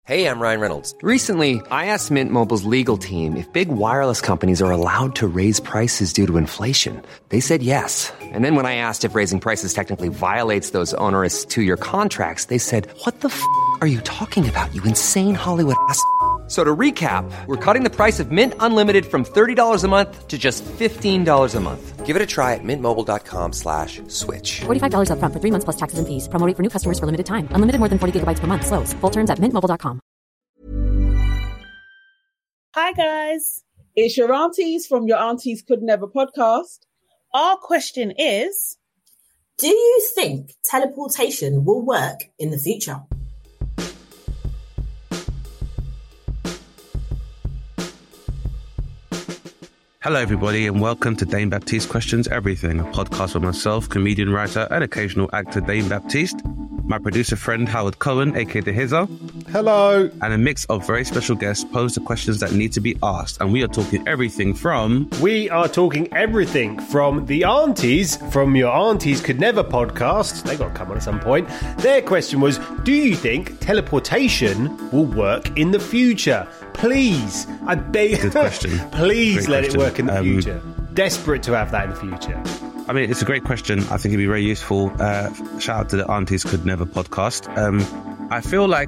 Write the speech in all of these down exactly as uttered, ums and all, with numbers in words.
Hey, I'm Ryan Reynolds. Recently, I asked Mint Mobile's legal team if big wireless companies are allowed to raise prices due to inflation. They said yes. And then when I asked if raising prices technically violates those onerous two-year contracts, they said, what the f*** are you talking about, you insane Hollywood ass f- So to recap, we're cutting the price of Mint Unlimited from thirty dollars a month to just fifteen dollars a month. Give it a try at mintmobile.com slash switch. forty-five dollars up front for three months plus taxes and fees. Promo rate for new customers for limited time. Unlimited more than forty gigabytes per month. Slows full terms at mint mobile dot com. Hi guys, it's your aunties from Your Aunties Could Never podcast. Our question is, do you think teleportation will work in the future? Hello everybody and welcome to Dane Baptiste Questions Everything, a podcast with myself, comedian, writer and occasional actor Dane Baptiste, my producer friend Howard Cohen, aka The Hizzer. Hello. And a mix of very special guests pose the questions that need to be asked. And we are talking everything from... We are talking everything from the aunties from Your Aunties Could Never podcast. They got to come on at some point. Their question was, do you think teleportation will work in the future? Please, I beg. Good question. Please Great let question. it work in the um, future. Desperate to have that in the future. I mean, it's a great question. I think it'd be very useful. Uh, shout out to the Aunties Could Never podcast. Um, I feel like,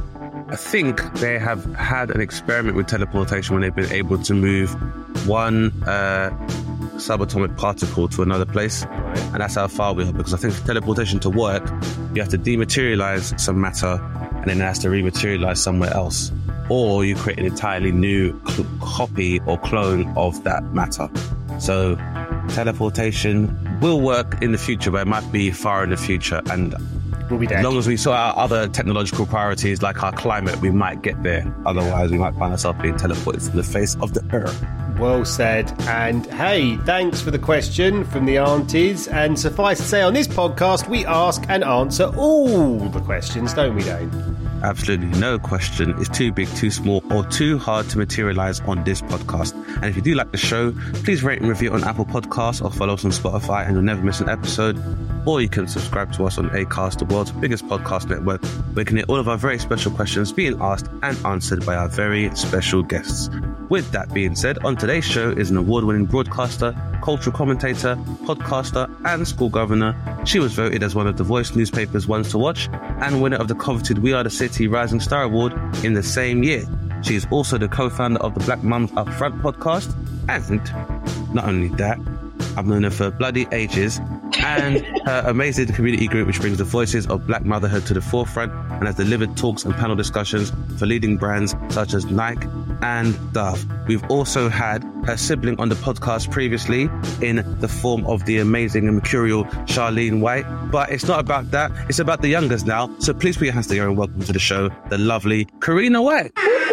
I think they have had an experiment with teleportation when they've been able to move one uh, subatomic particle to another place. Right. And that's how far we are. Because I think for teleportation to work, you have to dematerialize some matter and then it has to rematerialize somewhere else. Or you create an entirely new cl- copy or clone of that matter. So teleportation will work in the future, but it might be far in the future. And we'll be dead. As long as we sort out other technological priorities like our climate, we might get there. Otherwise, we might find ourselves being teleported from the face of the earth. Well said. And hey, thanks for the question from the aunties. And suffice to say, on this podcast, we ask and answer all the questions, don't we, Dane? Absolutely no question is too big, too small, or too hard to materialize on this podcast. And if you do like the show, please rate and review on Apple Podcasts or follow us on Spotify and you'll never miss an episode. Or you can subscribe to us on Acast, the world's biggest podcast network, where you can hear all of our very special questions being asked and answered by our very special guests. With that being said, on today's show is an award-winning broadcaster, cultural commentator, podcaster, and school governor. She was voted as one of the Voice newspaper's ones to watch and winner of the coveted We Are the City Rising Star Award in the same year. She is also the co-founder of the Black Mums Up Front podcast. And not only that, I've known her for bloody ages, and her amazing community group which brings the voices of black motherhood to the forefront and has delivered talks and panel discussions for leading brands such as Nike and Dove. We've also had her sibling on the podcast previously in the form of the amazing and mercurial Charlene White, but it's not about that, it's about the youngers now. So please put your hands together and welcome to the show the lovely Karina White.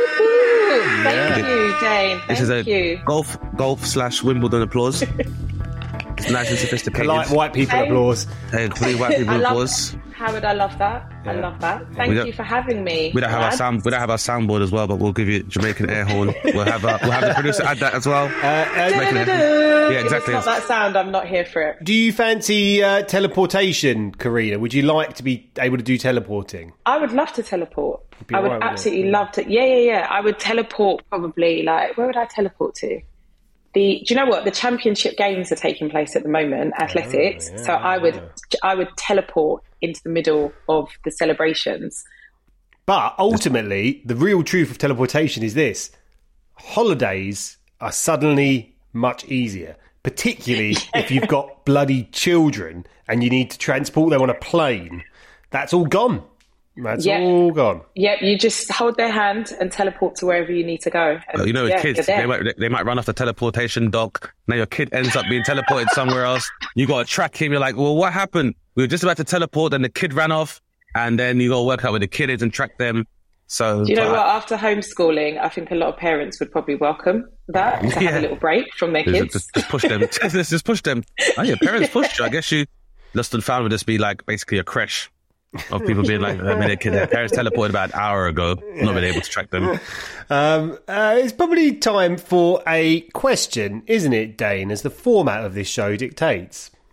Thank you, Dane. Thank This is a you. golf golf slash Wimbledon applause. It's nice and sophisticated. Polite white people Hey. applause. Hey, please white people I love, applause. Howard, I love that. I Yeah. love that. Thank We don't- you for having me. We don't have our lads. sound. We don't have our soundboard as well, but we'll give you Jamaican air horn. We'll have a, we'll have the producer add that as well. Uh, uh, Jamaican air- Da-da-da. Yeah, exactly. If it's not that sound, I'm not here for it. do you fancy uh, teleportation, Karina? Would you like to be able to do teleporting? I would love to teleport. be I would alright with it, absolutely yeah. love to. Yeah, yeah, yeah. I would teleport probably. Like, where would I teleport to? The, do you know what? The championship games are taking place at the moment, athletics. Oh, yeah, so I would, yeah. I would teleport into the middle of the celebrations. But ultimately, the real truth of teleportation is this. Holidays are suddenly much easier, particularly if you've got bloody children and you need to transport them on a plane. That's all gone. That's Yeah. all gone. Yep, you just hold their hand and teleport to wherever you need to go. And, Well, you know, with yeah, kids, you're there. they might they might run off the teleportation dock. Now your kid ends up being teleported somewhere else. You got to track him. You're like, well, what happened? We were just about to teleport, and the kid ran off, and then you got to work out where the kid is and track them. So, Do you know but- what? After homeschooling, I think a lot of parents would probably welcome that, to have Yeah. a little break from their Just, kids. just, just push them. Let's just push them. Oh, yeah, parents pushed you. I guess you lost and found would just be like basically a creche of people being like, I mean, their, kid, their parents teleported about an hour ago, not been able to track them. Um, uh, it's probably time for a question, isn't it, Dane, as the format of this show dictates?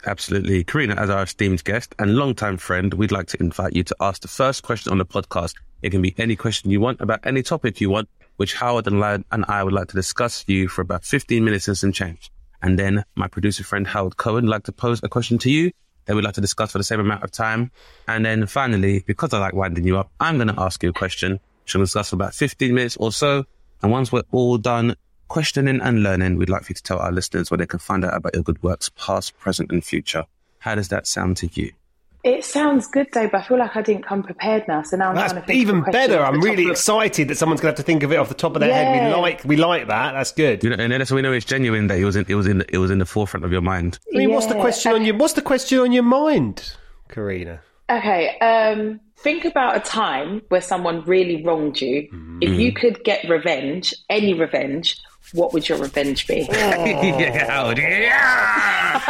Absolutely. Karina, as our esteemed guest and longtime friend, we'd like to invite you to ask the first question on the podcast. It can be any question you want about any topic you want, which Howard and I, and I would like to discuss with you for about fifteen minutes and some change. And then my producer friend Howard Cohen would like to pose a question to you that we'd like to discuss for the same amount of time. And then finally, because I like winding you up, I'm going to ask you a question. She'll discuss for about fifteen minutes or so. And once we're all done questioning and learning, we'd like for you to tell our listeners where they can find out about your good works, past, present and future. How does that sound to you? It sounds good, though, but I feel like I didn't come prepared now. So now I'm That's trying to think even of a question better. off the I'm top really of- excited that someone's going to have to think of it off the top of their head. Yeah. We like we like that. That's good. You know, and then that's when we know it's genuine, that it was in, it was in, it was in the forefront of your mind. I mean, what's the Yeah. question on your What's the question on your mind, Karina? Okay, um, think about a time where someone really wronged you. Mm. If you could get revenge, any revenge, what would your revenge be? Yeah, Howard, yeah!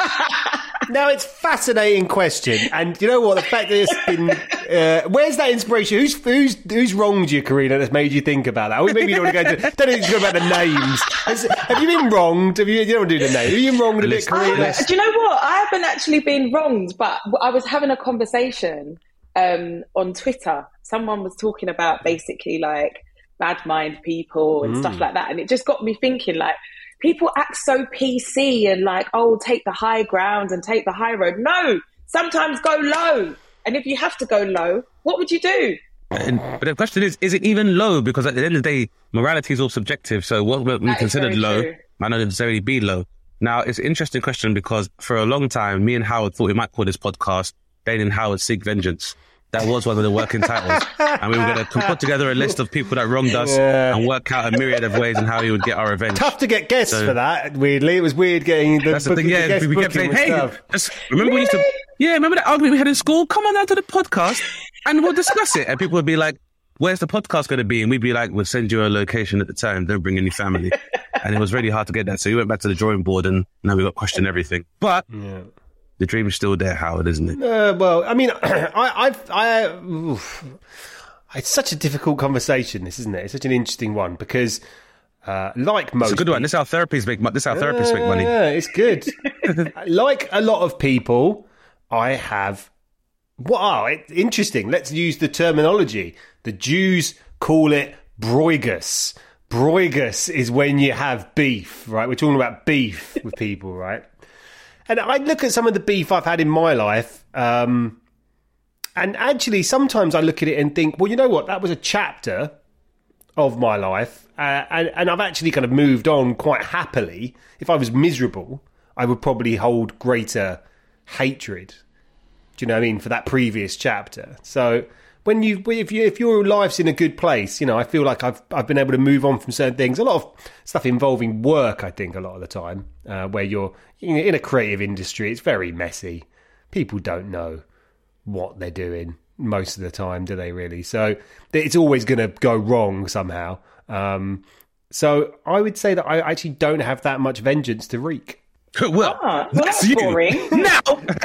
Now, it's a fascinating question, and you know what? The fact that it's been, uh, where's that inspiration? Who's who's who's wronged you, Karina? That's made you think about that? Or maybe you don't want to go into. Don't need to go about the names. Has, have you been wronged? Have you? You don't want to do the name. Have you been wronged a bit, Listen, Karina? I- do you know what? I haven't actually been wronged, but I was having a conversation um, on Twitter. Someone was talking about basically like bad mind people and stuff like that, and it just got me thinking, like, people act so P C and like, oh, take the high ground and take the high road. No, sometimes go low. And if you have to go low, what would you do? And, but the question is, is it even low? Because at the end of the day, morality is all subjective. So what we That is considered very low true. might not necessarily be low. Now, it's an interesting question because for a long time, me and Howard thought we might call this podcast Dane and Howard Seek Vengeance. That was one of the working titles. And we were going to put together a list of people that wronged us Yeah. and work out a myriad of ways on how we would get our revenge. Tough to get guests So- for that. Weirdly, it was weird getting the. That's the book- thing, yeah. guest We kept booking saying, hey, and stuff. just, remember we used to, yeah, remember that argument we had in school? Come on down to the podcast and we'll discuss it. And people would be like, where's the podcast going to be? And we'd be like, we'll send you a location at the time. Don't bring any family. And it was really hard to get that. So we went back to the drawing board and now we got questioned everything. But Yeah. the dream is still there, Howard, isn't it? Uh, well, I mean, I, I've, I, oof. It's such a difficult conversation, this, isn't it? It's such an interesting one because, uh, like most, It's a good one. This is how therapists make money. This is how therapists make money. Yeah, it's good. Like a lot of people, I have. Wow, it, interesting. Let's use the terminology. The Jews call it broigus. Broigus is when you have beef, right? We're talking about beef with people, right? And I look at some of the beef I've had in my life, um, and actually sometimes I look at it and think, well, you know what? That was a chapter of my life, uh, and, and I've actually kind of moved on quite happily. If I was miserable, I would probably hold greater hatred. Do you know what I mean, for that previous chapter? So when you, if you, if your life's in a good place, you know, I feel like I've I've been able to move on from certain things. A lot of stuff involving work, I think, a lot of the time, uh, where you're in a creative industry, it's very messy. People don't know what they're doing most of the time, do they really? So it's always going to go wrong somehow. Um, so I would say that I actually don't have that much vengeance to wreak. Well, Ah, well, that's you. boring. Now,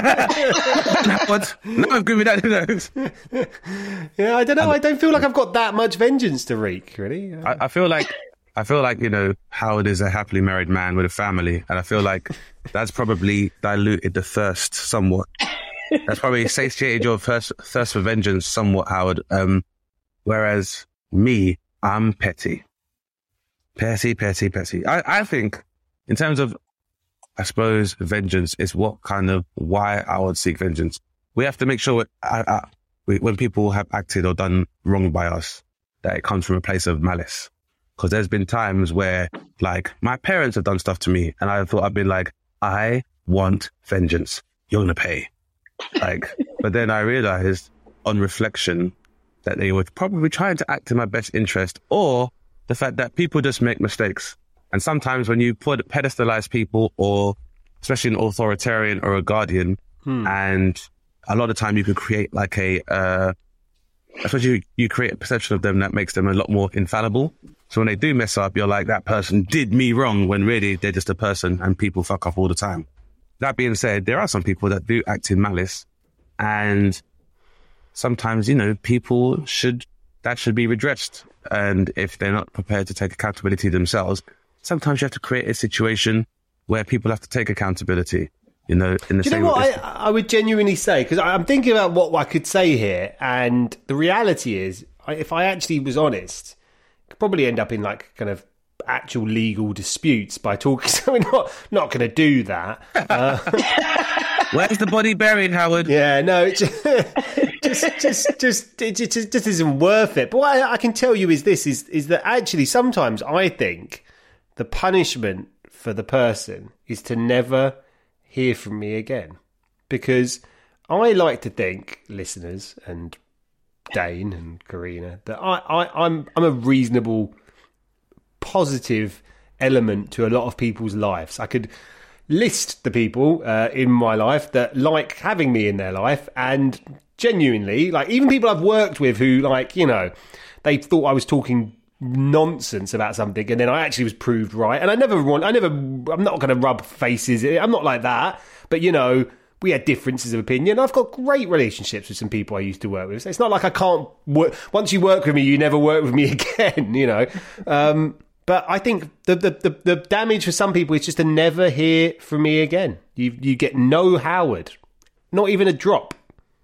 Howard, now I've given me that. Yeah, I don't know. I don't feel like I've got that much vengeance to wreak, really. Uh, I, I feel like I feel like you know Howard is a happily married man with a family, and I feel like that's probably diluted the thirst somewhat. That's probably satiated your thirst, thirst for vengeance somewhat, Howard. Um, whereas me, I'm petty, petty, petty, petty. I, I think in terms of, I suppose, vengeance is what kind of why I would seek vengeance. We have to make sure I, I, we, when people have acted or done wrong by us, that it comes from a place of malice. Because there's been times where, like, my parents have done stuff to me, and I thought I've been like, I want vengeance. You're gonna pay. Like, but then I realized on reflection that they were probably trying to act in my best interest, or the fact that people just make mistakes. And sometimes when you put pedestalize people, or especially an authoritarian or a guardian, hmm. and a lot of time you could create like a, uh, especially you, you create a perception of them that makes them a lot more infallible. So when they do mess up, you're like, that person did me wrong, when really they're just a person and people fuck up all the time. That being said, there are some people that do act in malice, and sometimes, you know, people should, that should be redressed. And if they're not prepared to take accountability themselves, sometimes you have to create a situation where people have to take accountability. You know, in the Do you same know what way. I, I would genuinely say? Because I'm thinking about what I could say here, and the reality is, I- if I actually was honest, I could probably end up in like kind of actual legal disputes by talking. So we're not not going to do that. Uh, Where's the body buried, Howard? yeah, no, it just just just just it just, just isn't worth it. But what I, I can tell you is this: is is that actually sometimes I think the punishment for the person is to never hear from me again, because I like to think, listeners and Dane and Karina, that I, I, I'm I'm a reasonable, positive element to a lot of people's lives. I could list the people uh, in my life that like having me in their life, and genuinely, like even people I've worked with who, like, you know, they thought I was talking nonsense about something, and then I actually was proved right. And I never want, I never, I'm not going to rub faces. I'm not like that. But you know, we had differences of opinion. I've got great relationships with some people I used to work with. So it's not like I can't work. Once you work with me, you never work with me again. You know. Um, but I think the, the the the damage for some people is just to never hear from me again. You you get no Howard, not even a drop.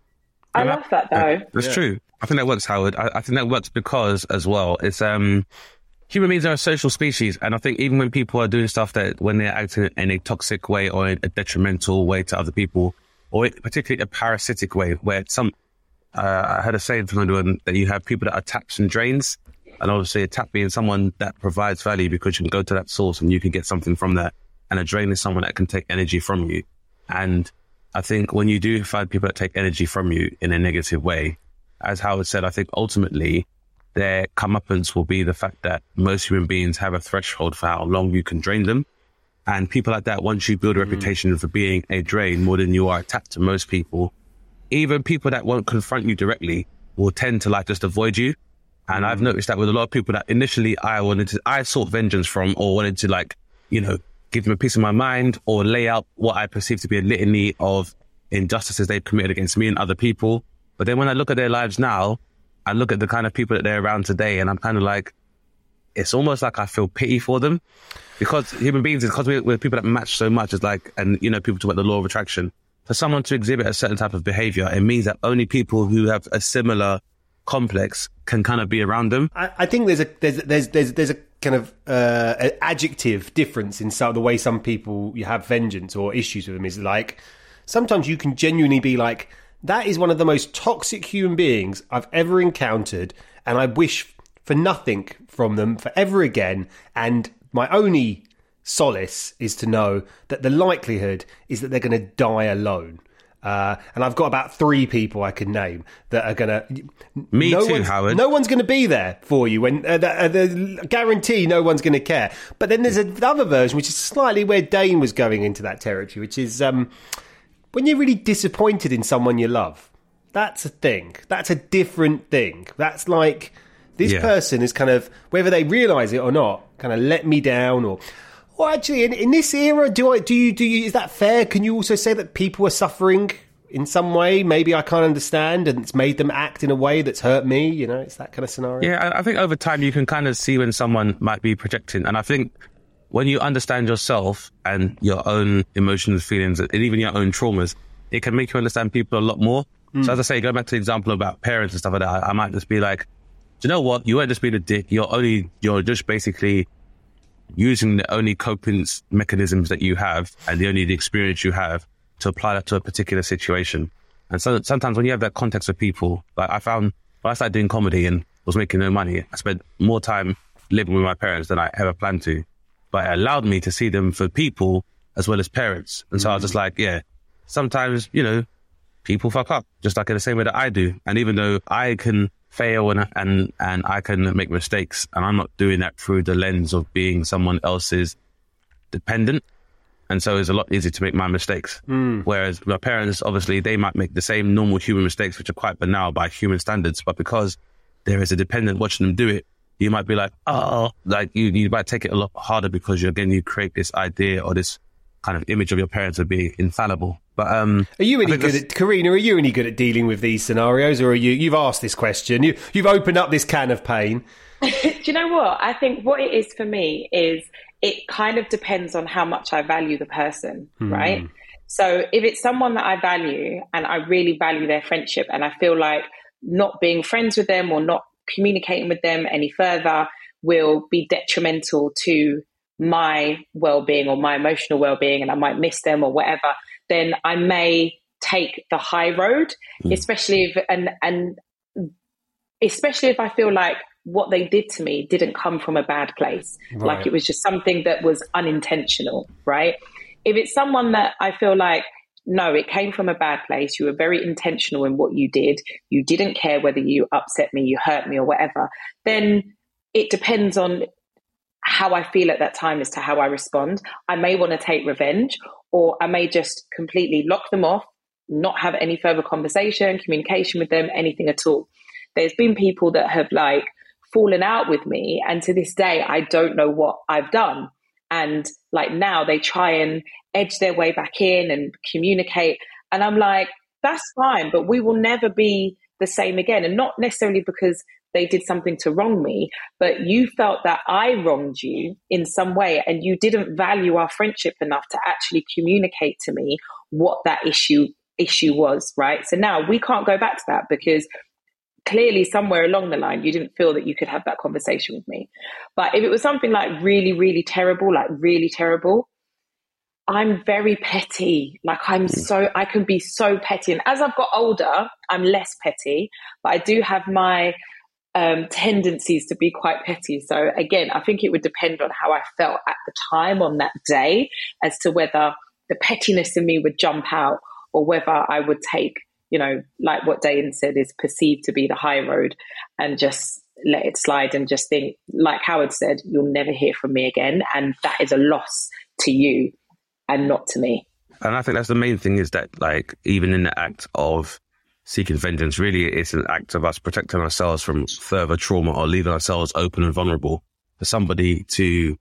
I love that though. That's Yeah. true. I think that works, Howard. I, I think that works because, as well, it's um, human beings are a social species, and I think even when people are doing stuff that when they're acting in a toxic way or in a detrimental way to other people, or particularly a parasitic way, where some, uh, I heard a saying from anyone that you have people that are taps and drains, and obviously a tap being someone that provides value because you can go to that source and you can get something from that, and a drain is someone that can take energy from you. And I think when you do find people that take energy from you in a negative way, as Howard said, I think ultimately their comeuppance will be the fact that most human beings have a threshold for how long you can drain them. And people like that, once you build a reputation for being a drain more than you are a tap to most people, even people that won't confront you directly will tend to like just avoid you. And I've noticed that with a lot of people that initially I wanted to, I sought vengeance from, or wanted to, like, you know, give them a piece of my mind or lay out what I perceive to be a litany of injustices they've committed against me and other people. But then when I look at their lives now, I look at the kind of people that they're around today, and I'm kind of like, it's almost like I feel pity for them, because human beings, because we're, we're people that match so much, is like, and you know, people talk about the law of attraction. For someone to exhibit a certain type of behavior, it means that only people who have a similar complex can kind of be around them. I, I think there's a there's there's there's there's a kind of uh, an adjective difference in some, the way some people you have vengeance or issues with them is like, sometimes you can genuinely be like, that is one of the most toxic human beings I've ever encountered, and I wish for nothing from them forever again. And my only solace is to know that the likelihood is that they're going to die alone. Uh, and I've got about three people I can name that are going to... Me no too, one's- Howard. No one's going to be there for you. When uh, the, uh, the guarantee no one's going to care. But then there's another version, which is slightly where Dane was going into that territory, which is... Um, when you're really disappointed in someone you love, that's a thing. That's a different thing. That's like, this Yeah. person is kind of, whether they realise it or not, kind of let me down, or, or actually, in, in this era, do I, do you, do you, is that fair? Can you also say that people are suffering in some way? Maybe I can't understand, and it's made them act in a way that's hurt me. You know, it's that kind of scenario. Yeah, I I think over time you can kind of see when someone might be projecting. And I think when you understand yourself and your own emotions, feelings, and even your own traumas, it can make you understand people a lot more. Mm. So as I say, going back to the example about parents and stuff like that, I, I might just be like, do you know what? You weren't just being a dick. You're only, you're just basically using the only coping mechanisms that you have and the only the experience you have to apply that to a particular situation. And so sometimes when you have that context with people, like I found when I started doing comedy and was making no money, I spent more time living with my parents than I ever planned to. But it allowed me to see them for people as well as parents. And so I was just like, yeah, sometimes, you know, people fuck up just like in the same way that I do. And even though I can fail and and and I can make mistakes, and I'm not doing that through the lens of being someone else's dependent. And so it's a lot easier to make my mistakes. Mm. Whereas my parents, obviously, they might make the same normal human mistakes, which are quite banal by human standards. But because there is a dependent watching them do it, you might be like, oh, like you, you might take it a lot harder because you, again, you create this idea or this kind of image of your parents as being infallible. But um, are you any good at, Karina, are you any good at dealing with these scenarios, or are you, you've asked this question, you, you've opened up this can of pain? Do you know what? I think what it is for me is it kind of depends on how much I value the person, mm. right? So if it's someone that I value and I really value their friendship and I feel like not being friends with them or not communicating with them any further will be detrimental to my well-being or my emotional well-being, and I might miss them or whatever, then I may take the high road, mm. especially if, and, and especially if I feel like what they did to me didn't come from a bad place. Right. Like it was just something that was unintentional, right? If it's someone that I feel like, no, it came from a bad place, you were very intentional in what you did, you didn't care whether you upset me, you hurt me or whatever, then it depends on how I feel at that time as to how I respond. I may want to take revenge, or I may just completely lock them off, not have any further conversation, communication with them, anything at all. There's been people that have like fallen out with me, and to this day, I don't know what I've done. And like now they try and edge their way back in and communicate. And I'm like, that's fine, but we will never be the same again. And not necessarily because they did something to wrong me, but you felt that I wronged you in some way and you didn't value our friendship enough to actually communicate to me what that issue issue was, right? So now we can't go back to that because clearly somewhere along the line, you didn't feel that you could have that conversation with me. But if it was something like really, really terrible, like really terrible, I'm very petty. Like I'm so, I can be so petty. And as I've got older, I'm less petty, but I do have my um, tendencies to be quite petty. So again, I think it would depend on how I felt at the time on that day as to whether the pettiness in me would jump out or whether I would take, you know, like what Dayan said is perceived to be the high road and just let it slide and just think, like Howard said, you'll never hear from me again. And that is a loss to you and not to me. And I think that's the main thing is that, like, even in the act of seeking vengeance, really it's an act of us protecting ourselves from further trauma or leaving ourselves open and vulnerable for somebody to,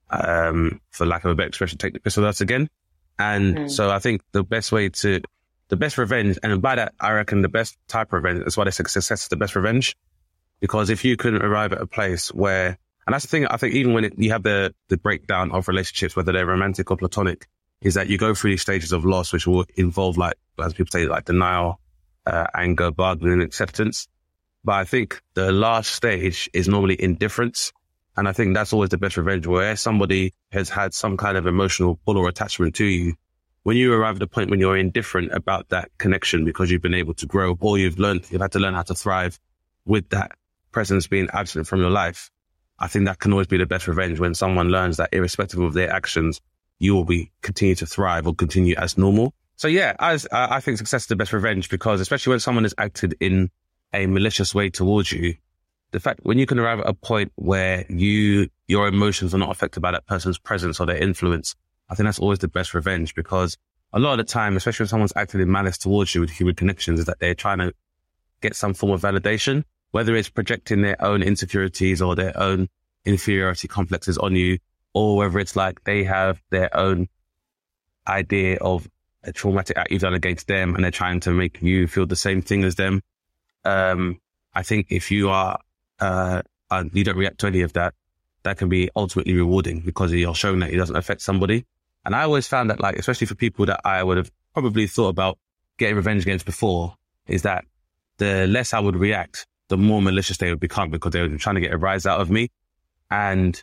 um, for lack of a better expression, take the piss with us again. And mm. so I think the best way to, the best revenge, and by that, I reckon the best type of revenge, that's why they say success is the best revenge. Because if you couldn't arrive at a place where, and that's the thing, I think even when it, you have the, the breakdown of relationships, whether they're romantic or platonic, is that you go through these stages of loss, which will involve, like, as people say, like denial, uh, anger, bargaining, acceptance. But I think the last stage is normally indifference. And I think that's always the best revenge, where somebody has had some kind of emotional pull or attachment to you. When you arrive at a point when you're indifferent about that connection because you've been able to grow or you've learned, you've had to learn how to thrive with that presence being absent from your life, I think that can always be the best revenge, when someone learns that irrespective of their actions, you will be continue to thrive or continue as normal. So yeah, as I think success is the best revenge, because especially when someone has acted in a malicious way towards you, the fact when you can arrive at a point where you, your emotions are not affected by that person's presence or their influence, I think that's always the best revenge, because a lot of the time, especially when someone's acting in malice towards you with human connections, is that they're trying to get some form of validation, whether it's projecting their own insecurities or their own inferiority complexes on you, or whether it's like they have their own idea of a traumatic act you've done against them and they're trying to make you feel the same thing as them. Um, I think if you are, uh, and you don't react to any of that, that can be ultimately rewarding because you're showing that it doesn't affect somebody. And I always found that, like, especially for people that I would have probably thought about getting revenge against before, is that the less I would react, the more malicious they would become because they were trying to get a rise out of me. And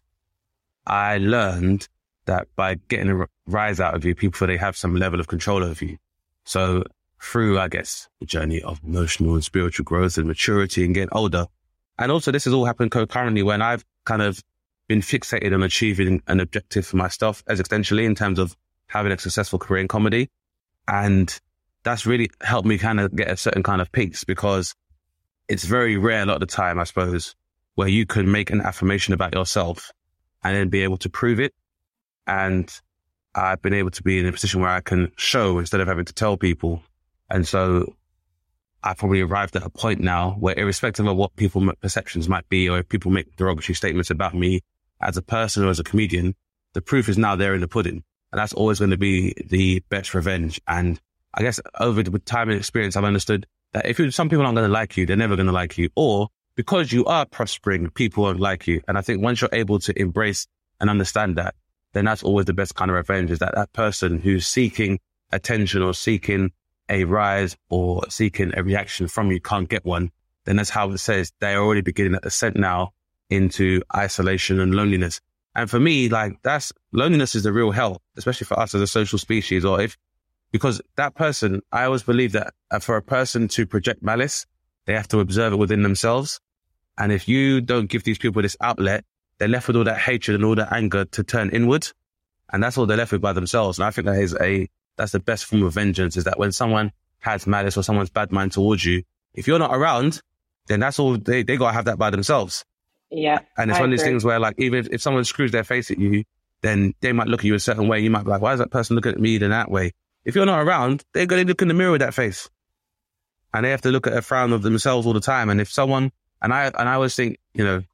I learned that by getting a rise out of you, people feel they have some level of control over you. So through, I guess, the journey of emotional and spiritual growth and maturity and getting older. And also this has all happened concurrently when I've kind of been fixated on achieving an objective for myself as extensionally in terms of having a successful career in comedy. And that's really helped me kind of get a certain kind of peace, because it's very rare a lot of the time, I suppose, where you can make an affirmation about yourself and then be able to prove it. And I've been able to be in a position where I can show instead of having to tell people. And so I probably arrived at a point now where, irrespective of what people's perceptions might be, or if people make derogatory statements about me as a person or as a comedian, the proof is now there in the pudding. And that's always going to be the best revenge. And I guess over the time and experience, I've understood that if you, some people aren't going to like you, they're never going to like you. Or because you are prospering, people won't like you. And I think once you're able to embrace and understand that, then that's always the best kind of revenge, is that that person who's seeking attention or seeking a rise or seeking a reaction from you can't get one, then that's how it says they're already beginning at ascent now into isolation and loneliness. And for me, like that's loneliness is the real hell, especially for us as a social species. Or if, because that person, I always believe that for a person to project malice, they have to observe it within themselves. And if you don't give these people this outlet, they're left with all that hatred and all that anger to turn inward. And that's all they're left with by themselves. And I think that is a, that's the best form of vengeance, is that when someone has malice or someone's bad mind towards you, if you're not around, then that's all they, they got to have that by themselves. Yeah. And it's I one of these agree. things where like, even if, if someone screws their face at you, then they might look at you a certain way. You might be like, why is that person looking at me in that way? If you're not around, they're going to look in the mirror with that face. And they have to look at a frown of themselves all the time. And if someone, and I, and I always think, you know,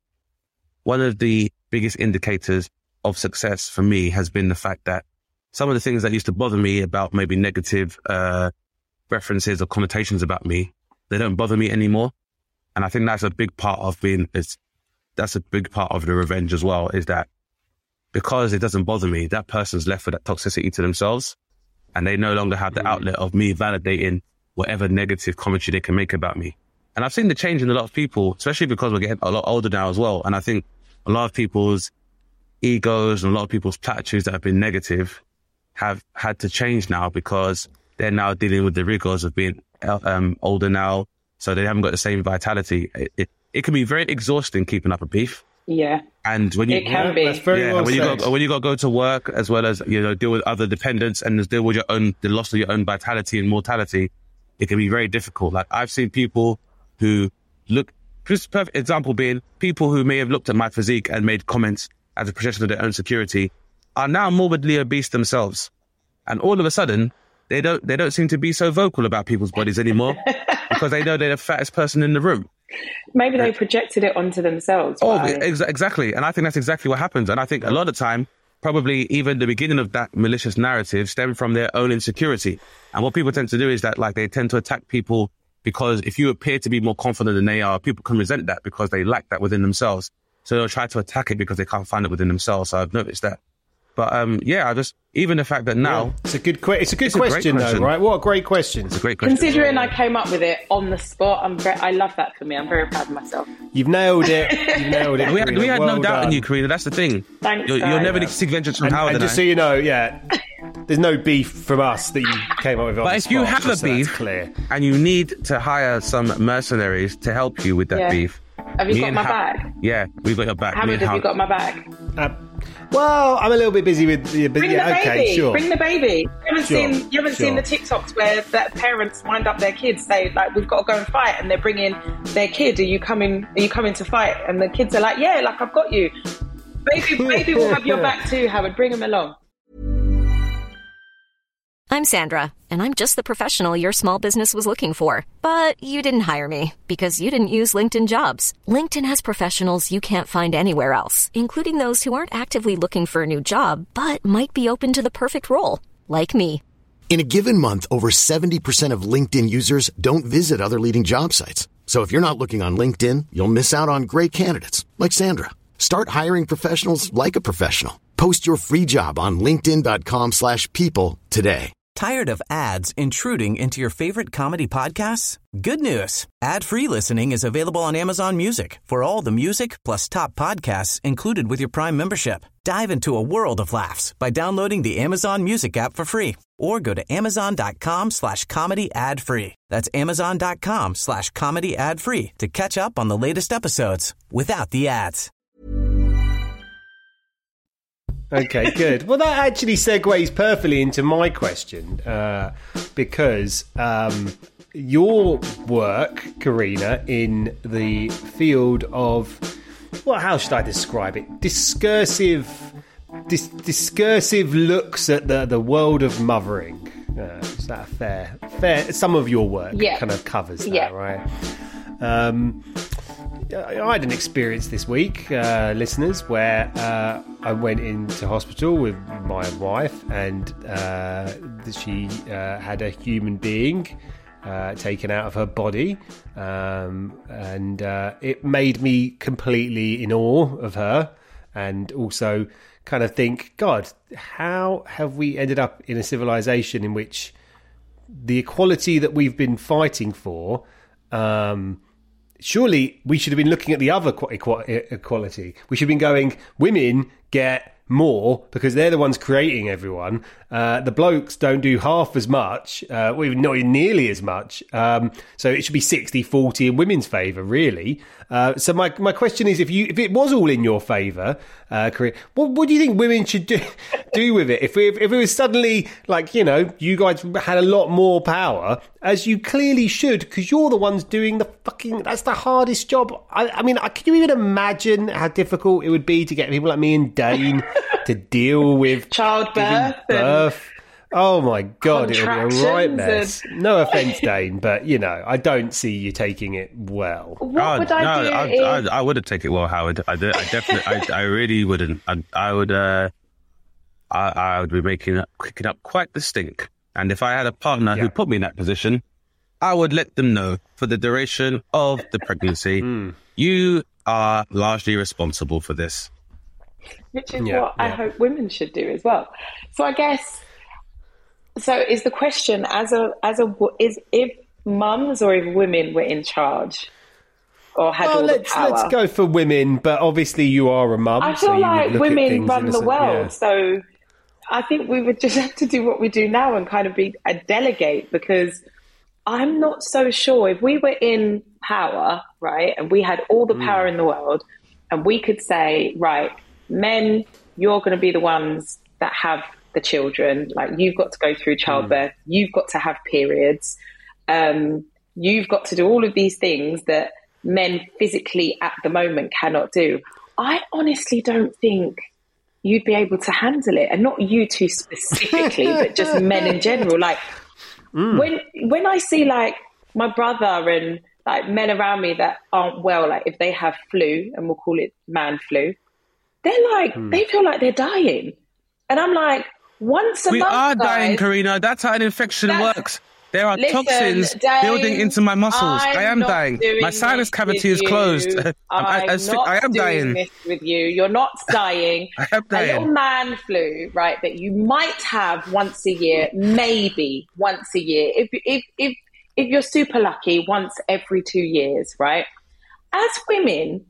one of the biggest indicators of success for me has been the fact that some of the things that used to bother me about maybe negative uh, references or connotations about me, they don't bother me anymore. And I think that's a big part of being, it's, that's a big part of the revenge as well, is that because it doesn't bother me, that person's left with that toxicity to themselves, and they no longer have the outlet of me validating whatever negative commentary they can make about me. And I've seen the change in a lot of people, especially because we're getting a lot older now as well. And I think a lot of people's egos and a lot of people's platitudes that have been negative have had to change now, because they're now dealing with the rigors of being um, older now. So they haven't got the same vitality. It, it, it can be very exhausting keeping up a beef. Yeah. And when you, it can be. That's very yeah, well when you said. got when you got to go to work, as well as, you know, deal with other dependents and deal with your own, the loss of your own vitality and mortality, it can be very difficult. Like I've seen people who look, just perfect example being people who may have looked at my physique and made comments as a projection of their own security, are now morbidly obese themselves. And all of a sudden, they don't they don't seem to be so vocal about people's bodies anymore because they know they're the fattest person in the room. Maybe they projected it onto themselves. Oh, by- ex- exactly. And I think that's exactly what happens. And I think a lot of time, probably even the beginning of that malicious narrative stemmed from their own insecurity. And what people tend to do is that, like, they tend to attack people because if you appear to be more confident than they are, people can resent that because they lack that within themselves. So they'll try to attack it because they can't find it within themselves. So I've noticed that. But um, yeah, I just, even the fact that now... Yeah, it's a good, que- it's a good It's a great question, question. though, right? What a great question. It's a great question. Considering I came up with it on the spot, I'm very, I love that for me. I'm very proud of myself. You've nailed it. You've nailed it. We had, we Karina. had Well no doubt done. in you, Karina. That's the thing. Thanks, You're, you're guys. never to seek vengeance from And, Howard and and just I. so you know, yeah, there's no beef from us that you came up with on But the if you spot, have a just so that's beef clear. and you need to hire some mercenaries to help you with that Yeah. beef... Have you me got and my Ha- bag? Yeah, we've got your back. Me Howard, and have you Howard- got my bag? Uh, well, I'm a little bit busy with... Yeah, but Bring yeah, the baby. okay, sure. Bring the baby. You haven't Sure, seen you haven't seen sure. the TikToks where that parents wind up their kids, say like, we've got to go and fight, and they're bringing their kid. Are you coming? Are you coming to fight? And the kids are like, yeah, like I've got you. Baby, baby will have your back too, Howard. Bring him along. I'm Sandra, and I'm just the professional your small business was looking for. But you didn't hire me because you didn't use LinkedIn Jobs. LinkedIn has professionals you can't find anywhere else, including those who aren't actively looking for a new job, but might be open to the perfect role, like me. In a given month, over seventy percent of LinkedIn users don't visit other leading job sites. So if you're not looking on LinkedIn, you'll miss out on great candidates like Sandra. Start hiring professionals like a professional. Post your free job on linkedin.com slash people today. Tired of ads intruding into your favorite comedy podcasts? Good news. Ad-free listening is available on Amazon Music for all the music plus top podcasts included with your Prime membership. Dive into a world of laughs by downloading the Amazon Music app for free or go to amazon.com slash comedy ad free. That's amazon.com slash comedy ad free to catch up on the latest episodes without the ads. Okay, good. Well, that actually segues perfectly into my question, uh, because um, your work, Karina, in the field of, well, how should I describe it? Discursive, dis- discursive looks at the, the world of mothering. Uh, is that fair? Fair. Some of your work Yeah. kind of covers that, Yeah. right? Um, I had an experience this week, uh, listeners, where uh, I went into hospital with my wife, and uh, she uh, had a human being uh, taken out of her body, um, and uh, it made me completely in awe of her. and also kind of think, God, how have we ended up in a civilization in which the equality that we've been fighting for, um, surely we should have been looking at the other equality. We should have been going, women get more because they're the ones creating everyone. Uh, the blokes don't do half as much, uh, well, not nearly as much. Um, so it should be sixty forty in women's favour, really. Uh, so my my question is, if you if it was all in your favour, uh, Corinne, what, what do you think women should do do with it? If, we, if if it was suddenly like, you know, you guys had a lot more power, as you clearly should, because you're the ones doing the fucking, that's the hardest job. I, I mean, can you even imagine how difficult it would be to get people like me and Dane to deal with childbirth? Birth. Oh my God, it'll be a right mess. And... No offence, Dane, but you know, I don't see you taking it well. What oh, would I no, do? I, if... I, I wouldn't take it well, Howard. I, did, I definitely, I, I really wouldn't. I, I would, uh, I, I would be making kicking up quite the stink. And if I had a partner yeah. who put me in that position, I would let them know for the duration of the pregnancy, mm. you are largely responsible for this. Which is yeah, what yeah. I hope women should do as well. So I guess, so is the question as a, as a, is if mums or if women were in charge or had well, all let's, the power? Let's go for women, but obviously you are a mum. I feel so like women run the a, world. Yeah. So I think we would just have to do what we do now and kind of be a delegate, because I'm not so sure if we were in power, right, and we had all the power mm. in the world and we could say, right, men, you're going to be the ones that have the children. Like, you've got to go through childbirth. Mm. You've got to have periods. Um, you've got to do all of these things that men physically at the moment cannot do. I honestly don't think you'd be able to handle it. And not you two specifically, but just men in general. Like, mm. when when I see, like, my brother and, like, men around me that aren't well, like, if they have flu, and we'll call it man flu, they're like, mm. they feel like they're dying. And I'm like, once a we month, We are guys, dying, Karina. That's how an infection works. There are listen, toxins Dane, building into my muscles. I'm I am dying. My sinus cavity is closed. I'm, I'm I, I, not I am doing dying. This with you. You're not dying. I am dying. A little man flu, right, that you might have once a year, maybe once a year. If if if if you're super lucky, once every two years, right? As women,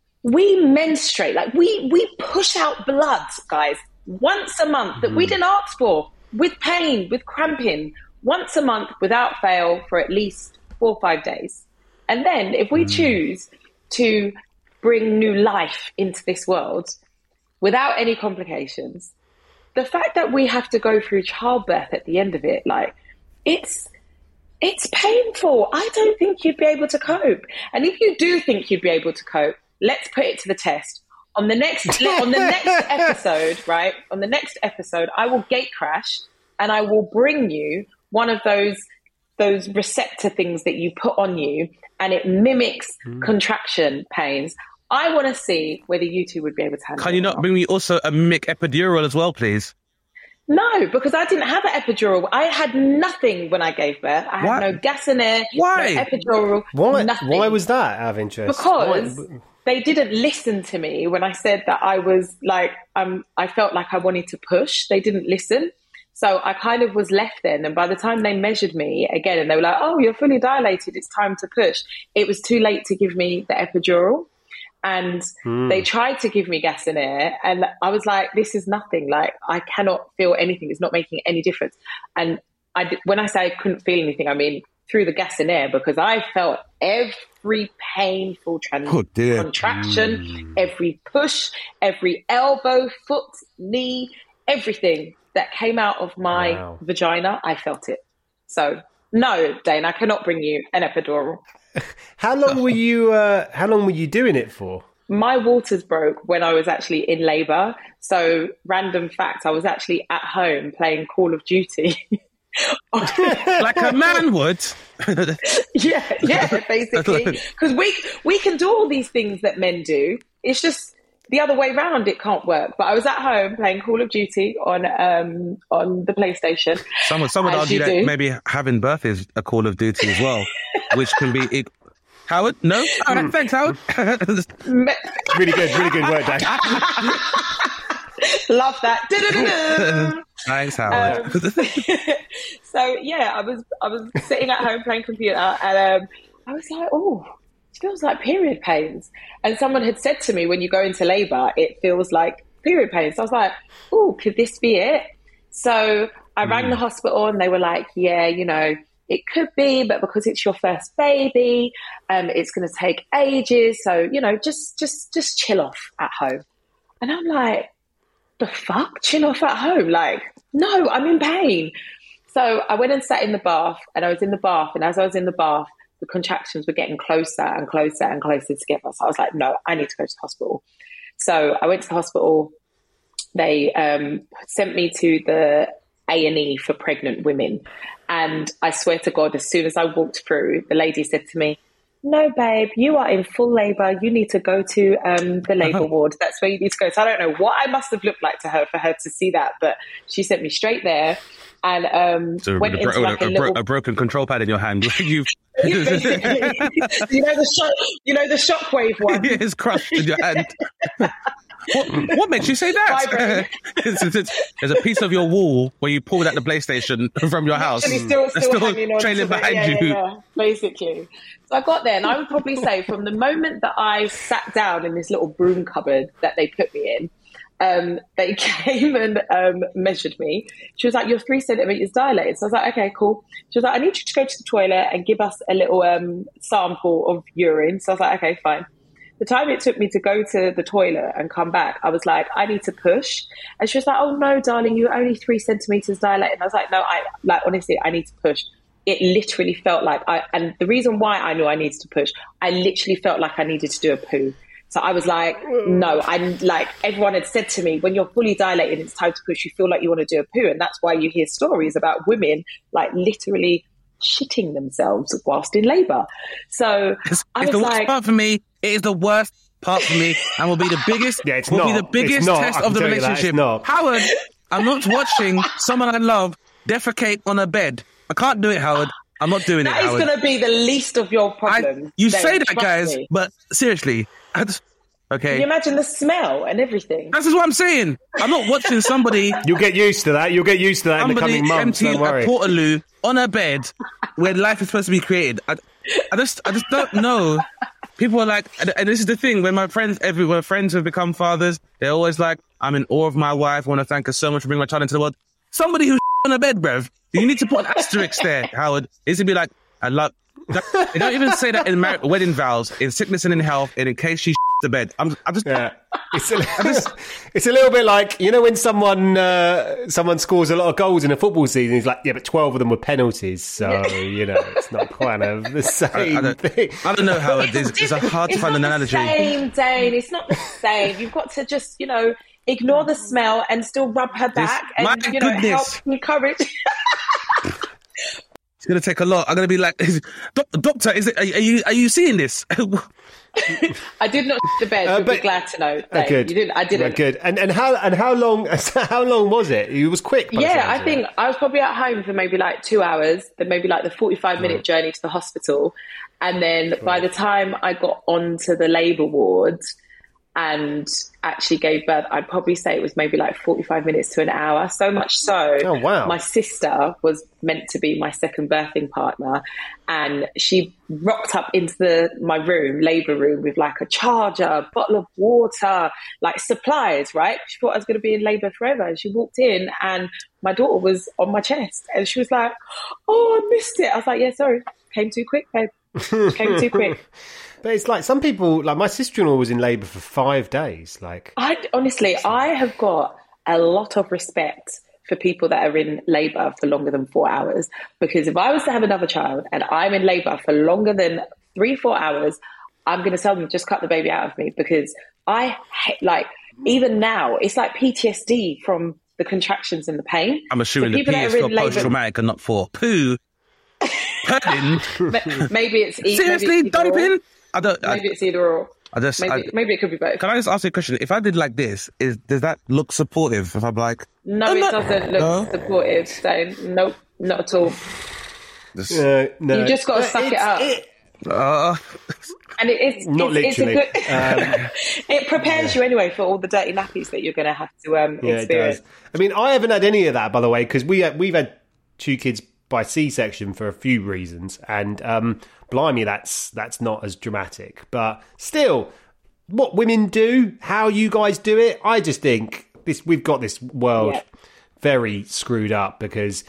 we menstruate, like we we push out blood, guys, once a month that mm. we didn't ask for, with pain, with cramping. Once a month without fail for at least four or five days. And then if we mm. choose to bring new life into this world without any complications, the fact that we have to go through childbirth at the end of it, like, it's it's painful. I don't think you'd be able to cope. And if you do think you'd be able to cope, let's put it to the test. On the next on the next episode, right? On the next episode, I will gate crash and I will bring you one of those those receptor things that you put on you, and it mimics mm. contraction pains. I want to see whether you two would be able to handle it. Can you not bring me also a mimic epidural as well, please? No, because I didn't have an epidural. I had nothing when I gave birth. I had what? no gas in there, Why? no epidural, Why? nothing. Why was that, out of interest? Because Why? they didn't listen to me when I said that I was like, um, I felt like I wanted to push. They didn't listen. So I kind of was left then. And by the time they measured me again and they were like, oh, you're fully dilated, it's time to push, it was too late to give me the epidural. And mm. they tried to give me gas and air. And I was like, this is nothing. Like, I cannot feel anything. It's not making any difference. And I did, when I say I couldn't feel anything, I mean through the gas and air, because I felt every painful trans- oh, contraction, mm. every push, every elbow, foot, knee, everything that came out of my wow. vagina, I felt it. So, no, Dane, I cannot bring you an epidural. How long were you? Uh, how long were you doing it for? My waters broke when I was actually in labour. So, random fact, I was actually at home playing Call of Duty. Like a man would. yeah, yeah, basically. Because we we can do all these things that men do. It's just the other way round, it can't work. But I was at home playing Call of Duty on um, on the PlayStation. Some would, some would argue that maybe having birth is a Call of Duty as well, which can be... It, Howard? No? All right, thanks, Howard. Really good, really good work, Dad. Love that. Thanks, Howard. Um, so yeah, I was I was sitting at home playing computer, and um, I was like, oh, it feels like period pains. And someone had said to me, when you go into labour, it feels like period pains. So I was like, oh, could this be it? So I rang mm. the hospital, and they were like, yeah, you know, it could be, but because it's your first baby, um, it's going to take ages. So, you know, just just just chill off at home. And I'm like, the fuck? Chill off at home? Like, no, I'm in pain. So I went and sat in the bath, and I was in the bath. And as I was in the bath, the contractions were getting closer and closer and closer together. So I was like, no, I need to go to the hospital. So I went to the hospital. They um, sent me to the A and E for pregnant women. And I swear to God, as soon as I walked through, the lady said to me, no, babe, you are in full labour. You need to go to um, the labour ward. That's where you need to go. So I don't know what I must have looked like to her for her to see that, but she sent me straight there and um, so went into bro- like a, a, little... bro- a broken control pad in your hand. you you know the shock, you know the shockwave one. Yeah, it's crushed in your hand. What, what makes you say that? it's, it's, it's, there's a piece of your wall where you pulled out the PlayStation from your house. Actually, still, still, still hanging on trailing behind yeah, you. Yeah, yeah, basically. So I got there, and I would probably say from the moment that I sat down in this little broom cupboard that they put me in, um, they came and um, measured me. She was like, you're three centimetres dilated. So I was like, okay, cool. She was like, I need you to go to the toilet and give us a little um, sample of urine. So I was like, okay, fine. The time it took me to go to the toilet and come back, I was like, I need to push. And she was like, oh no, darling, you're only three centimetres dilated. And I was like, no, I like honestly, I need to push. It literally felt like I, and the reason why I knew I needed to push, I literally felt like I needed to do a poo. So I was like, no, I'm like, everyone had said to me, when you're fully dilated, it's time to push, you feel like you want to do a poo. And that's why you hear stories about women like literally shitting themselves whilst in labour. So it's, I it's was the like, worst part for me. It is the worst part for me, and will be the biggest. Yeah, it's will not. be the biggest not, test of the relationship. Howard, I'm not watching someone I love defecate on a bed. I can't do it, Howard. I'm not doing that it. That is going to be the least of your problems. I, you Dave, say that, guys, me. but seriously, I just, okay. Can you imagine the smell and everything? That's just what I'm saying. I'm not watching somebody. You'll get used to that. You'll get used to that in the coming months. Don't worry. A Portaloo on a bed where life is supposed to be created. I, I just, I just don't know. People are like, and, and this is the thing. When my friends, everywhere, friends have become fathers, they're always like, "I'm in awe of my wife. I want to thank her so much for bringing my child into the world." Somebody who's on a bed, bruv. You need to put an asterisk there, Howard. It's to be like, I love. They don't even say that in mar- wedding vows, in sickness and in health, and in case she the bed. I'm, I'm just. Yeah. It's a, just, it's a little bit like, you know, when someone uh, someone scores a lot of goals in a football season, he's like, yeah, but twelve of them were penalties, so you know, it's not quite of the same I, I don't, thing. I don't know how it is. It's, it's hard to find an analogy. It's not the same, Dane. It's not the same. You've got to just, you know, ignore the smell and still rub her back This, and, you know, goodness. help encourage. It's going to take a lot. I'm going to be like, doctor, is it? Are, are you are you seeing this? I did not the bed. Uh, You'd but, be glad to know. Uh, good. You didn't. I didn't. Uh, good. And and how and how long? How long was it? It was quick. Yeah, I think I was probably at home for maybe like two hours. Then maybe like the forty-five minute right. journey to the hospital, and then right. by the time I got onto the labour ward and actually gave birth, I'd probably say it was maybe like forty-five minutes to an hour. So much so, oh, wow. my sister was meant to be my second birthing partner, and she rocked up into the my room, labour room, with like a charger, a bottle of water, like supplies, right? She thought I was going to be in labour forever. And she walked in and my daughter was on my chest and she was like, oh, I missed it. I was like, yeah, sorry, came too quick, babe. Came too quick. But it's like some people, like my sister-in-law was in labour for five days. Like, I honestly, I have got a lot of respect for people that are in labour for longer than four hours. Because if I was to have another child and I'm in labour for longer than three, four hours, I'm going to tell them, just cut the baby out of me. Because I, like, even now, it's like P T S D from the contractions and the pain. I'm assuming the P is for post-traumatic and not for poo. Maybe it's e- seriously maybe it's dumping. I don't. Maybe I, it's either or. I just. Maybe, I, maybe it could be both. Can I just ask you a question? If I did like this, is does that look supportive? If I'm like, no, I'm it not, doesn't look no? supportive. So nope, not at all. Uh, no. You just got to But suck it it's- up. It, Uh, and it is not it's, literally. It's a good, um, it prepares you anyway for all the dirty nappies that you're going to have to um, yeah, experience. it does. I mean, I haven't had any of that, by the way, because we had, we've had two kids by C-section for a few reasons, and um, blimey, that's that's not as dramatic. But still, what women do, how you guys do it, I just think this we've got this world Yeah. very screwed up because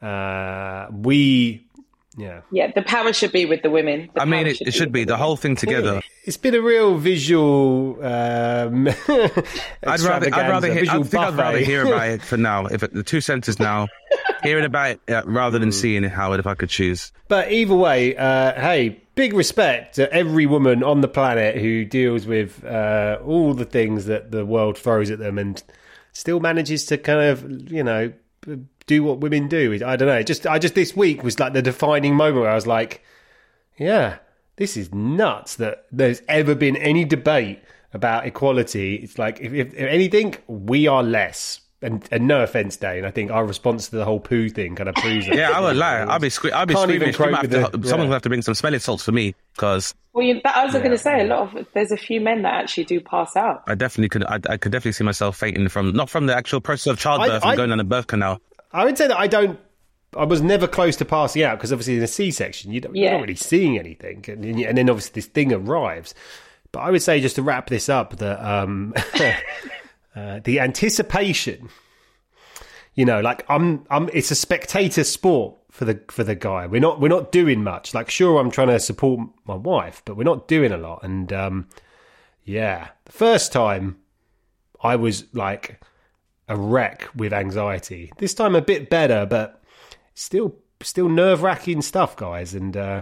uh, we. Yeah, Yeah, the power should be with the women. The I mean, power it, it should be the whole thing together. it's been a real visual. Um, I'd rather, I'd rather, hear, I visual think I'd rather buffet. hear about it for now. If it, the two centres now, hearing about it uh, rather than seeing it, Howard, if I could choose. But either way, uh, hey, big respect to every woman on the planet who deals with uh, all the things that the world throws at them and still manages to kind of, you know, do what women do. I don't know. Just, I just this week was like the defining moment where I was like, yeah, this is nuts that there's ever been any debate about equality. It's like, if, if, if anything, we are less. And, and no offense, Dane, I think our response to the whole poo thing kind of proves it. Yeah, I won't lie. I'll be, sque- I'll be Can't even squeamish. We might cope have with to, the- someone's yeah. going to have to bring some smelling salts for me because Well, you, that, I was Yeah. going to say, a lot of there's a few men that actually do pass out. I definitely could. I, I could definitely see myself fainting from not from the actual process of childbirth I- I- and going down the birth canal. I would say that I don't. I was never close to passing out because obviously in a C-section you don't, you're Yeah. not really seeing anything, and, and then obviously this thing arrives. But I would say just to wrap this up that um, uh, the anticipation, you know, like I'm, I'm. It's a spectator sport for the for the guy. We're not we're not doing much. Like sure, I'm trying to support my wife, but we're not doing a lot. And um, yeah, the first time I was like a wreck with anxiety. This time a bit better, but still still nerve-wracking stuff, guys. And uh,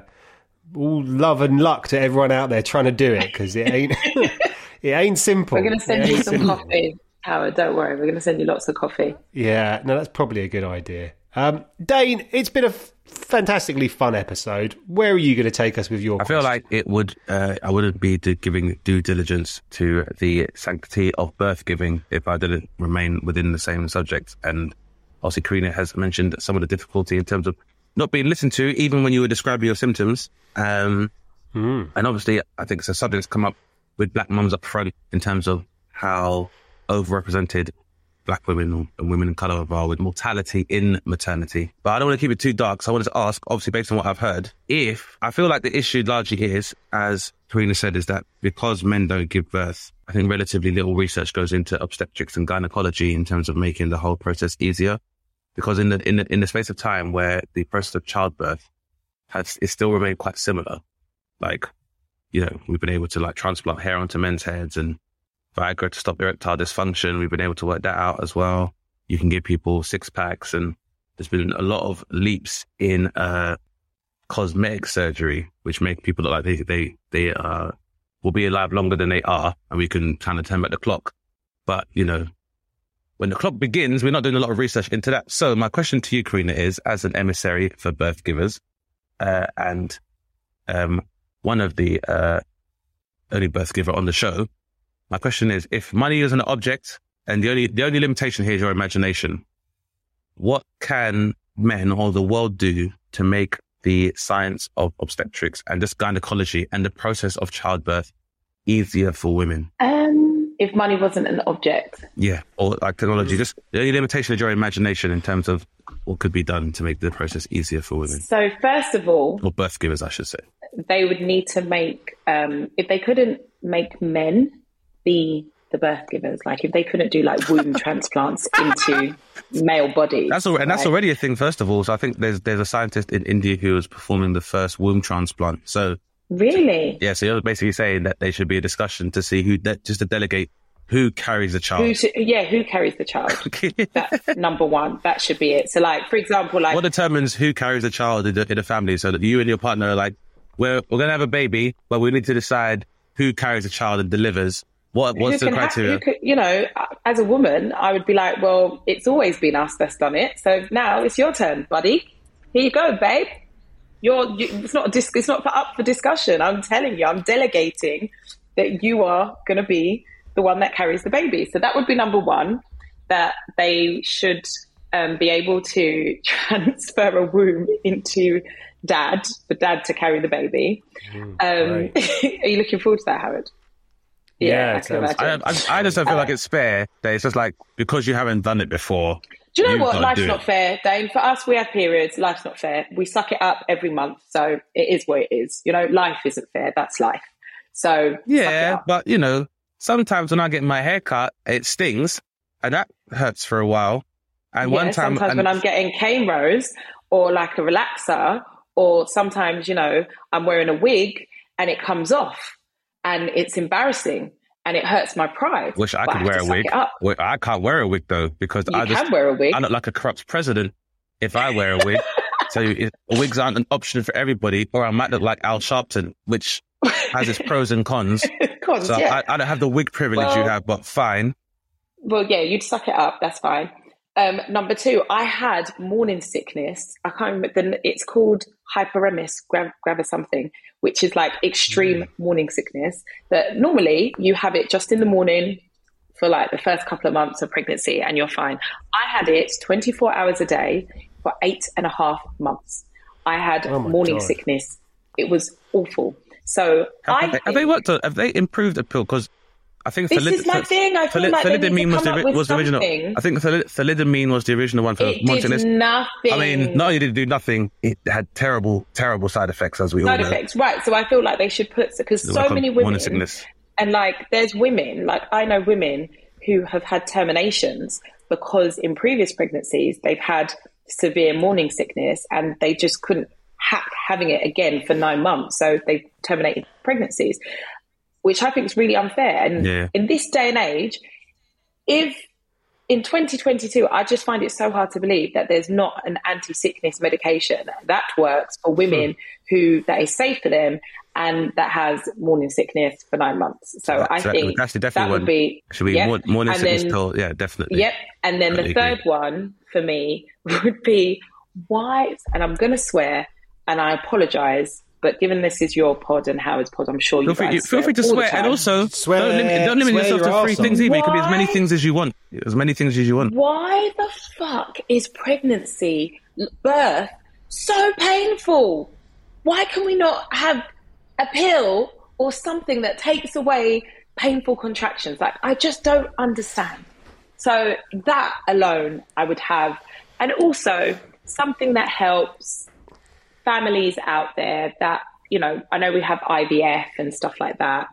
all love and luck to everyone out there trying to do it because it ain't it ain't simple. We're going to send It you ain't some simple. coffee, Howard. Don't worry, we're going to send you lots of coffee. Yeah, no, that's probably a good idea. Um, Dane, it's been a f- fantastically fun episode. Where are you going to take us with your? I feel question? like it would. Uh, I wouldn't be do- giving due diligence to the sanctity of birth giving if I didn't remain within the same subject. And obviously, Karina has mentioned some of the difficulty in terms of not being listened to, even when you were describing your symptoms. Um, Mm. And obviously, I think it's a subject that's come up with black mums up front in terms of how overrepresented black women and women in colour are with mortality in maternity. But I don't want to keep it too dark, so I wanted to ask, obviously based on what I've heard, if I feel like the issue largely is, as Karina said, is that because men don't give birth, I think relatively little research goes into obstetrics and gynecology in terms of making the whole process easier. Because in the in the, in the space of time where the process of childbirth has it still remained quite similar, like, you know, we've been able to like transplant hair onto men's heads and Viagra to stop erectile dysfunction. We've been able to work that out as well. You can give people six packs, and there's been a lot of leaps in uh, cosmetic surgery, which make people look like they they they uh, will be alive longer than they are, and we can kind of turn back the clock. But you know, when the clock begins, we're not doing a lot of research into that. So my question to you, Karina, is as an emissary for birth givers uh, and um, one of the uh, early birth giver on the show. My question is, if money is an object and the only the only limitation here is your imagination, what can men or the world do to make the science of obstetrics and just gynecology and the process of childbirth easier for women? Um, if money wasn't an object. Yeah, or like technology, just the only limitation is your imagination in terms of what could be done to make the process easier for women. So first of all, Or birth givers, I should say. they would need to make, um, if they couldn't make men be the birth givers, like if they couldn't do like womb transplants into male bodies. That's al- and that's right? already a thing, first of all. So I think there's there's a scientist in India who was performing the first womb transplant. So Really? yeah, so you're basically saying that there should be a discussion to see who, de- just to delegate who carries the child. Who sh- yeah, who carries the child? That's number one. That should be it. So like, for example, like... What determines who carries the child in the, in the family? So that you and your partner are like, we're, we're going to have a baby, but we need to decide who carries the child and delivers. What What's who the can ha- criteria? who could, you know, as a woman, I would be like, well, it's always been us that's done it. So now it's your turn, buddy. Here you go, babe. You're, you, it's not a dis- it's not up for discussion. I'm telling you, I'm delegating that you are going to be the one that carries the baby. So that would be number one, that they should um, be able to transfer a womb into dad, for dad to carry the baby. Mm, um, right. Are you looking forward to that, Howard? Yeah, yeah I can imagine. I, I, I just don't feel uh, like it's fair that it's just like, because you haven't done it before. Do you know what? Life's not fair, Dane. For us, we have periods. Life's not fair. We suck it up every month. So it is what it is. You know, life isn't fair. That's life. So yeah, but you know, sometimes when I get my hair cut, it stings and that hurts for a while. And yeah, one time, sometimes and, when I'm getting cane rows or like a relaxer, or sometimes, you know, I'm wearing a wig and it comes off and it's embarrassing. And it hurts my pride. Wish I could I wear a wig. Well, I can't wear a wig though, because you I just can wear a wig. I look like a corrupt president if I wear a wig. So it, wigs aren't an option for everybody, or I might look like Al Sharpton, which has its pros and cons. cons so yeah. I, I don't have the wig privilege well, you have, but fine. Well, yeah, you'd suck it up. That's fine. Um, number two, I had morning sickness. I can't remember. The, it's called hyperemesis gravis something, which is like extreme mm. morning sickness. That normally you have it just in the morning for like the first couple of months of pregnancy and you're fine. I had it twenty-four hours a day for eight and a half months. I had oh morning God. sickness. It was awful. So have, I have, they, have they worked on, have they improved the pill? Because I think this is my thing. I feel like thalidomide was the was the original. I think thalidomide was the original one for it did sickness. Nothing. I mean, not only did it do nothing, it had terrible, terrible side effects, as we side all know. Side effects, right? So I feel like they should put because so like many women sickness. And like there's women, like I know women who have had terminations because in previous pregnancies they've had severe morning sickness and they just couldn't hack having it again for nine months, so they terminated pregnancies. Which I think is really unfair. And yeah. in this day and age, if in twenty twenty-two, I just find it so hard to believe that there's not an anti-sickness medication that works for women hmm. who that is safe for them and that has morning sickness for nine months. So right. I so think that's that would one. be should be yep. morning and sickness then, pill. Yeah, definitely. Yep. And then totally the third agree. one for me would be why, and I'm going to swear, and I apologise. But given this is your pod and Howard's pod, I'm sure you feel free, guys feel free to swear. And also, swear, don't limit, don't limit yourself to three things either. Why? It could be as many things as you want. As many things as you want. Why the fuck is pregnancy, birth, so painful? Why can we not have a pill or something that takes away painful contractions? Like, I just don't understand. So that alone I would have. And also something that helps families out there that, you know, I know we have I V F and stuff like that.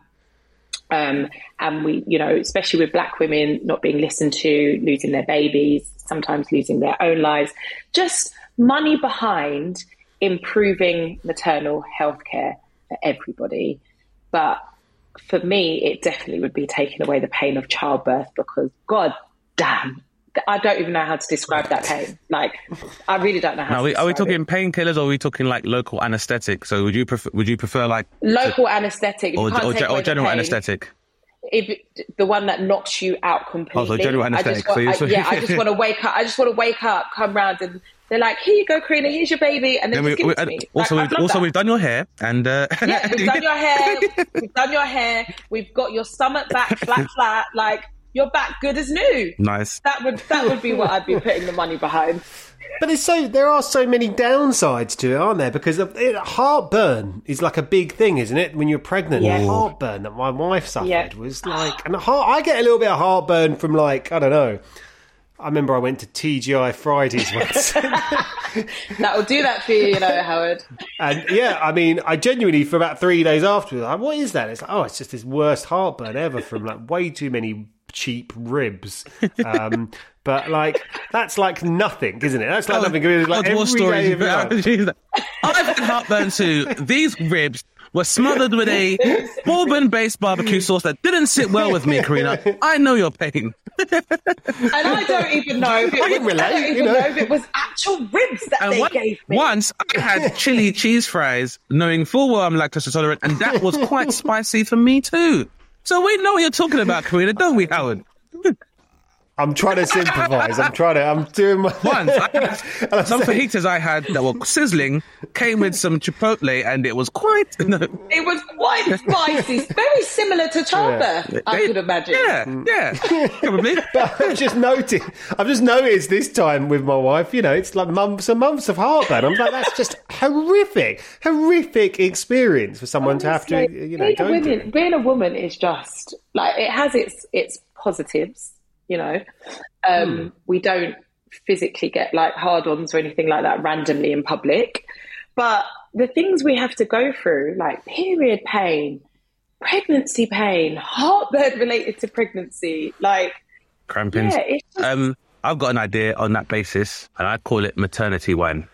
Um, and we, you know, especially with Black women not being listened to, losing their babies, sometimes losing their own lives, just money behind improving maternal health care for everybody. But for me, it definitely would be taking away the pain of childbirth because, God damn, I don't even know how to describe that pain. Like, I really don't know how. Now, to we, are we describe talking painkillers or are we talking like local anaesthetic? So, would you prefer? Would you prefer like local anaesthetic or, or, or general anaesthetic? If it, the one that knocks you out completely. Oh, so general anaesthetic. I just want, so I, yeah, I just want to wake up. I just want to wake up, come round, and they're like, "Here you go, Karina. Here's your baby," and then, then just we, give we, it to me. Also, like, we've, also we've done your hair, and uh... yeah, we've done your hair. We've done your hair. We've got your stomach back flat, flat. Like, you're back good as new. Nice. That would that would be what I'd be putting the money behind. But there's so there are so many downsides to it, aren't there? Because of, it, heartburn is like a big thing, isn't it? When you're pregnant, yeah. heartburn that my wife suffered yeah. was like, and heart, I get a little bit of heartburn from like I don't know. I remember I went to T G I Fridays once. That will do that for you, you know, Howard. And yeah, I mean, I genuinely for about three days afterwards, like, what is that? It's like, oh, it's just this worst heartburn ever from like way too many cheap ribs. Um, but like that's like nothing, isn't it? That's like oh, nothing. It's like every day of your life. I've had heartburn too. These ribs were smothered with a bourbon-based barbecue sauce that didn't sit well with me, Karina. I know your pain. And I don't even know if it was, I relate, I don't even you know. know if it was actual ribs that and they one, gave me. Once I had chili cheese fries, knowing full well I'm lactose intolerant, and that was quite spicy for me too. So we know what you're talking about, Karina, don't we, Howard? I'm trying to sympathise. I'm trying to. I'm doing my. Once, I had, some fajitas I had that were sizzling came with some chipotle, and it was quite. No. It was quite spicy. Very similar to childbirth, Yeah. I They- could imagine. Yeah, yeah, probably. But I've just noticed. I've just noticed this time with my wife. You know, it's like months and months of heartburn. I'm like, that's just horrific, horrific experience for someone to have to, Honestly, you know, being go a woman, through. being a woman is just like it has its its positives. You know, um, Hmm. we don't physically get like hard-ons or anything like that randomly in public, but the things we have to go through, like period pain, pregnancy pain, heartburn related to pregnancy, like Crampings. yeah, it's just, Um, I've got an idea on that basis, and I call it maternity wine.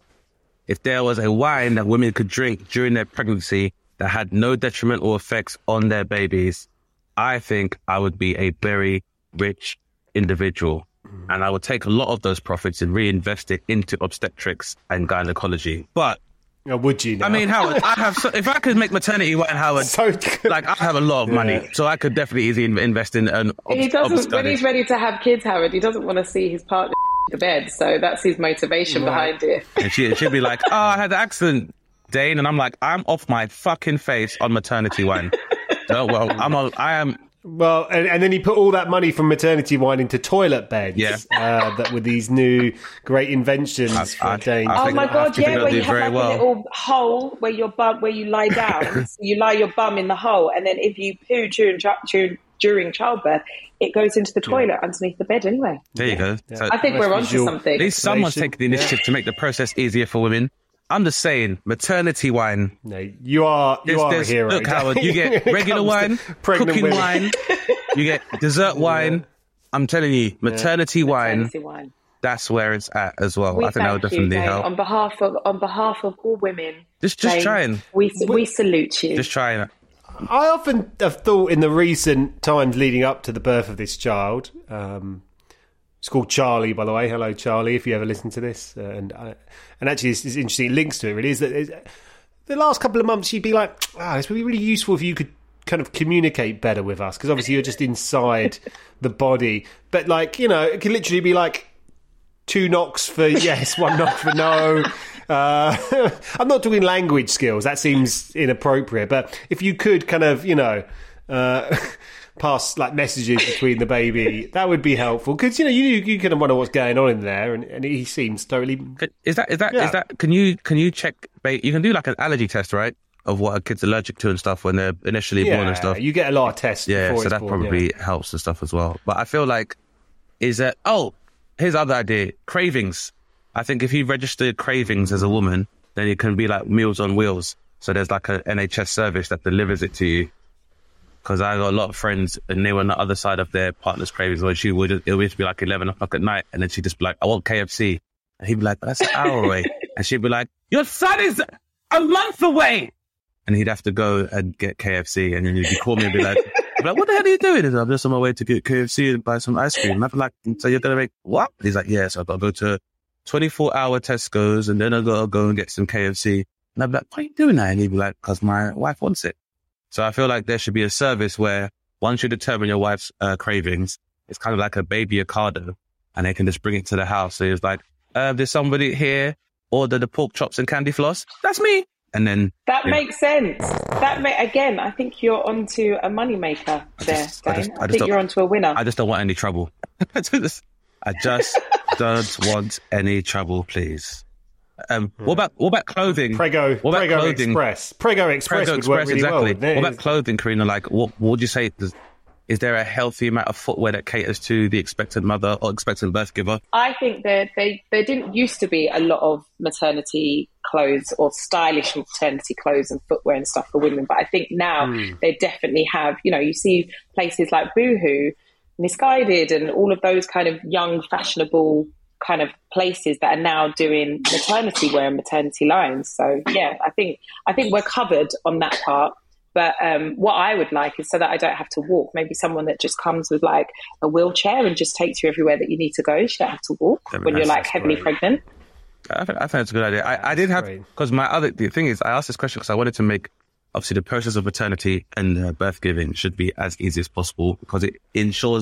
If there was a wine that women could drink during their pregnancy that had no detrimental effects on their babies, I think I would be a very rich individual. And I would take a lot of those profits and reinvest it into obstetrics and gynecology. But Oh, would you? Now? I mean, Howard, I have so, if I could make maternity wine, Howard, So good. like I have a lot of money, Yeah. so I could definitely easily in- invest in an. he obs- doesn't obs- when he's ready to have kids, Howard. He doesn't want to see his partner the bed, so that's his motivation behind it. And she, she'd be like, oh, I had an accident, Dane. And I'm like, I'm off my fucking face on maternity wine. So, well, I'm on, I am, Well, and, and then he put all that money from maternity wine into toilet beds. Yeah. Uh, that with these new great inventions I- for I- Danes. I Oh think- my I god, think yeah, they'll where do you have very like well. a little hole where your bum, where you lie down. So you lie your bum in the hole, and then if you poo during chi- during, during childbirth, it goes into the toilet underneath the bed anyway. there you go. So I think Nice we're onto visual. something. at least someone's explanation. taking the initiative to make the process easier for women. I'm just saying, maternity wine. No, you are you There's- are a there's- hero. Look, Howard, you get When it regular comes to wine, pregnant cooking women. wine, you get dessert wine. I'm telling you, maternity wine, Maternity wine. that's where it's at as well. We I think that would thank definitely you, Dane, help. on behalf of on behalf of all women. Just- just Dane, try and- we we salute you. Just trying it. I often have thought in the recent times leading up to the birth of this child. Um, it's called Charlie, by the way. Hello, Charlie. If you ever listen to this, uh, and uh, and actually, it's, it's interesting. It links to it. Really, is that it's, the last couple of months you'd be like, ah, this would be really useful if you could kind of communicate better with us, because obviously you're just inside the body. But like, you know, it could literally be like two knocks for yes, one knock for no. Uh, I'm not doing language skills. That seems inappropriate. But if you could kind of, you know, uh, pass like messages between the baby, that would be helpful. Because, you know, you you kind of wonder what's going on in there, and, and he seems totally. Is that is that Yeah. is that? Can you can you check? ba- You can do like an allergy test, right? Of what a kid's allergic to and stuff when they're initially born and stuff. You get a lot of tests. Yeah, before so it's that born, probably yeah. helps and stuff as well. But I feel like is that oh, here's other idea: cravings. I think if you register cravings as a woman, then it can be like Meals on Wheels. So there's like an N H S service that delivers it to you. Because I got a lot of friends and they were on the other side of their partner's cravings, where she would it would be like eleven o'clock at night, and then she'd just be like, "I want K F C," and he'd be like, "That's an hour away," and she'd be like, "Your son is a month away." And he'd have to go and get K F C, and then he'd call me and be like, I'd be like, "What the hell are you doing?" He's like, "I'm just on my way to get K F C and buy some ice cream." And I'd be like, "So you're going to make what?" And he's like, "Yeah, so I've got to go to twenty-four hour Tesco's, and then I've got to go and get some K F C. And I'd be like, "Why are you doing that?" And he'd be like, "Because my wife wants it." So I feel like there should be a service where once you determine your wife's uh, cravings, it's kind of like a baby Ocado, and they can just bring it to the house. So it's like, uh, there's somebody here, order the pork chops and candy floss. That's me. And then That yeah. makes sense. That may, again, I think you're onto a moneymaker there, just- I Dane. just- I, I just think don't- you're onto a winner. I just don't want any trouble. I just, I just don't want any trouble, please. Um, what about what about clothing? Prego, what about Prego clothing? Express. Prego Express Prego would work Express, really exactly. well. wouldn't it? What about clothing, Karina? Like, what, what would you say? Does, is there a healthy amount of footwear that caters to the expectant mother or expectant birth giver? I think that they there didn't used to be a lot of maternity clothes or stylish maternity clothes and footwear and stuff for women, but I think now Hmm. they definitely have. You know, you see places like Boohoo, Misguided, and all of those kind of young, fashionable kind of places that are now doing maternity wear and maternity lines. So yeah, I think I think we're covered on that part. But um, what I would like is so that I don't have to walk. Maybe someone that just comes with like a wheelchair and just takes you everywhere that you need to go. You don't have to walk That'd be when you're nice. like That's heavily great. pregnant. I think, I think it's a good idea. I, I did have, great. because my other, the thing is, I asked this question because I wanted to make, obviously, the process of maternity and uh, birth giving should be as easy as possible because it ensures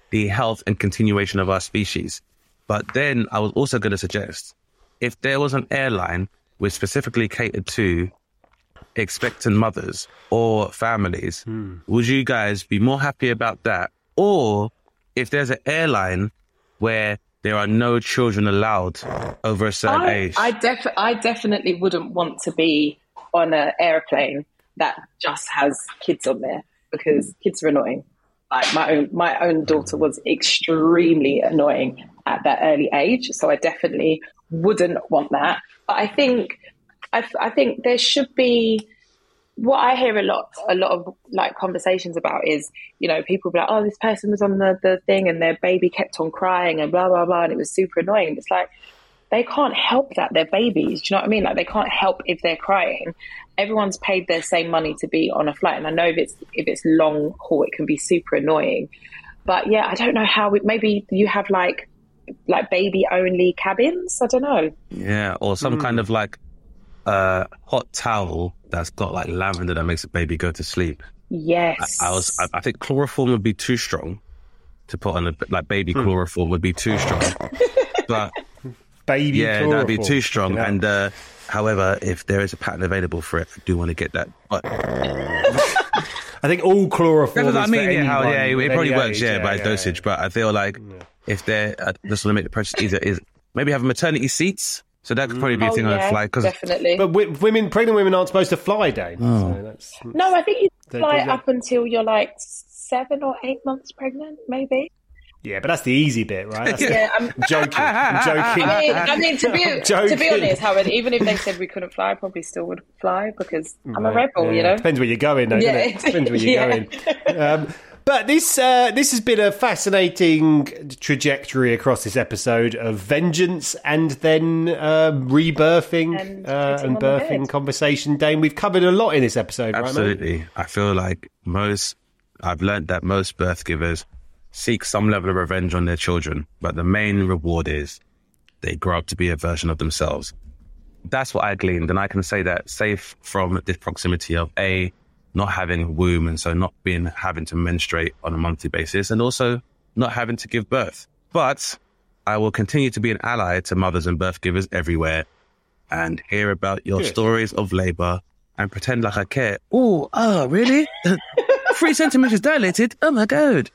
the health and continuation of our species. But then I was also going to suggest, if there was an airline which specifically catered to expectant mothers or families, hmm. would you guys be more happy about that? Or if there's an airline where there are no children allowed over a certain I, age? I, def- I definitely wouldn't want to be on an airplane that just has kids on there, because kids are annoying. Like my own, my own daughter was extremely annoying at that early age, so I definitely wouldn't want that. But I think, I, I think there should be. What I hear a lot, a lot of like conversations about is, you know, people be like, oh, this person was on the, the thing and their baby kept on crying and blah, blah, blah. And it was super annoying. It's like, they can't help that. They're babies. Do you know what I mean? Like, they can't help if they're crying. Everyone's paid their same money to be on a flight. And I know if it's, if it's long haul, it can be super annoying. But yeah, I don't know how we, maybe you have like, like baby only cabins. I don't know. Yeah. Or some mm. kind of like, uh, hot towel that's got like lavender that makes a baby go to sleep. Yes. I, I was. I, I think chloroform would be too strong to put on a like baby hmm. chloroform would be too strong. But baby, yeah, chloroform. that'd be too strong. You know? And uh, however, if there is a patent available for it, I do want to get that. But I think all chloroform. That's what I mean. Yeah, how, yeah, it, it probably age, works. Yeah, yeah by yeah, dosage. Yeah. But I feel like yeah. if they're, I just want to make the process easier. Is maybe have maternity seats. So that could probably be a oh, thing yeah, on a flight. Cause definitely. But women, pregnant women aren't supposed to fly, Dane. Oh. So that's, no, I think you fly that... up until you're like seven or eight months pregnant, maybe. Yeah, but that's the easy bit, right? That's yeah, the... I'm, I'm joking. I'm joking. I mean, I mean to be to be honest, Howard, even if they said we couldn't fly, I probably still would fly because I'm right. a rebel, yeah. you know? Depends where you're going, though, yeah, doesn't it? Depends where you're yeah. going. Um, But this uh, this has been a fascinating trajectory across this episode of vengeance and then uh, rebirthing and, uh, and birthing conversation. Dane, we've covered a lot in this episode, Absolutely. right, mate? I feel like most, I've learned that most birth givers seek some level of revenge on their children, but the main reward is they grow up to be a version of themselves. That's what I gleaned, and I can say that safe from this proximity of A, not having a womb, and so not being having to menstruate on a monthly basis, and also not having to give birth. But I will continue to be an ally to mothers and birth givers everywhere and hear about your Good. stories of labour and pretend like I care. Oh, oh, really? Three centimetres dilated? Oh my God.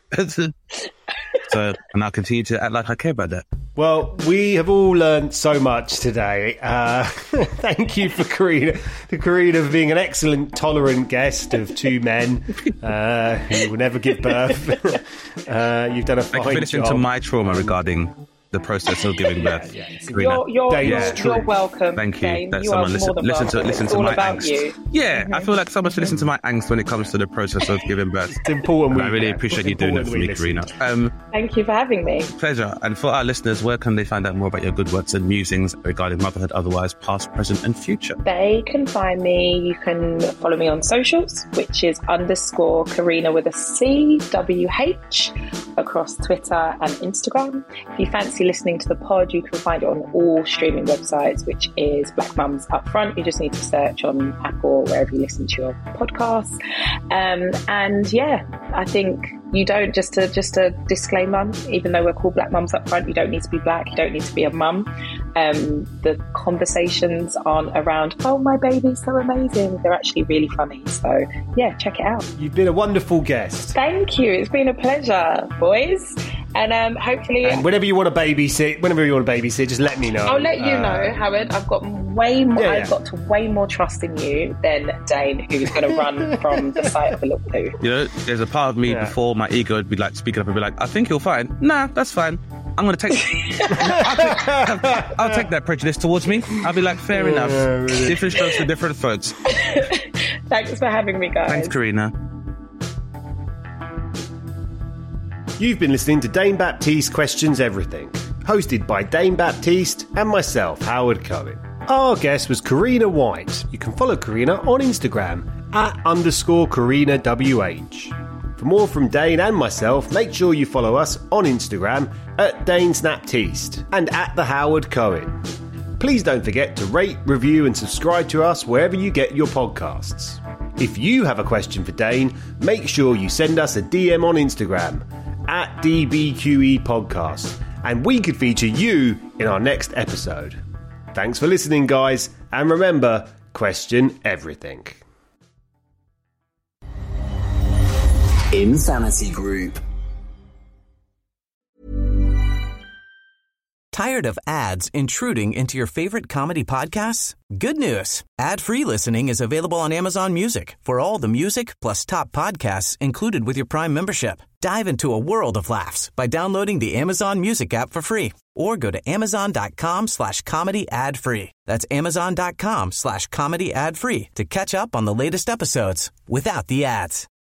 So, and I'll continue to act like I care about that. Well, we have all learned so much today. Uh, thank you for Karina, to Karina for being an excellent, tolerant guest of two men uh, who will never give birth. uh, you've done a fine job. Thank you for listening to my trauma regarding the process of giving birth. Yeah, yeah. You're, you're, you're, you're welcome. Thank you. Dane. That you someone are listen, more than listen welcome. to listen it's to all my about angst. You. Yeah, mm-hmm. I feel like someone should listen to my angst when it comes to the process of giving birth. It's important. We, I really appreciate you doing that for me, Karina. Um, Thank you for having me. Pleasure. And for our listeners, where can they find out more about your good works and musings regarding motherhood, otherwise past, present, and future? They can find me. You can follow me on socials, which is underscore Karina with a C W H across Twitter and Instagram. If you fancy listening to the pod, you can find it on all streaming websites, which is Black Mums Up Front. You just need to search on Apple, wherever you listen to your podcasts. Um, and yeah, I think you don't, just to just a disclaimer, even though we're called Black Mums Up Front, you don't need to be black, you don't need to be a mum. Um, the conversations aren't around, oh, my baby's so amazing. They're actually really funny. So yeah, check it out. You've been a wonderful guest. Thank you. It's been a pleasure, boys. And um, hopefully... And whenever you want to babysit, whenever you want to babysit, just let me know. I'll let you uh, know, Howard. I've got way more, yeah, yeah. I've got to way more trust in you than Dane, who's going to run from the sight of a little poo. You know, there's a part of me yeah. before my ego would be like speaking up and be like, I think you're fine. Nah, that's fine. I'm going to take... I'll, take I'll, I'll take that prejudice towards me. I'll be like, fair yeah, enough. Really. Different strokes for different folks. Thanks for having me, guys. Thanks, Karina. You've been listening to Dane Baptiste Questions Everything, hosted by Dane Baptiste and myself, Howard Cohen. Our guest was Karina White. You can follow Karina on Instagram at underscore Karina W H. For more from Dane and myself, make sure you follow us on Instagram at Dane Snaptiste and at the Howard Cohen. Please don't forget to rate, review and subscribe to us wherever you get your podcasts. If you have a question for Dane, make sure you send us a D M on Instagram at D B Q E Podcast, and we could feature you in our next episode. Thanks for listening, guys, and remember, question everything. Insanity Group. Tired of ads intruding into your favorite comedy podcasts? Good news. Ad-free listening is available on Amazon Music for all the music plus top podcasts included with your Prime membership. Dive into a world of laughs by downloading the Amazon Music app for free or go to amazon.com slash comedy ad free. That's amazon.com slash comedy ad free to catch up on the latest episodes without the ads.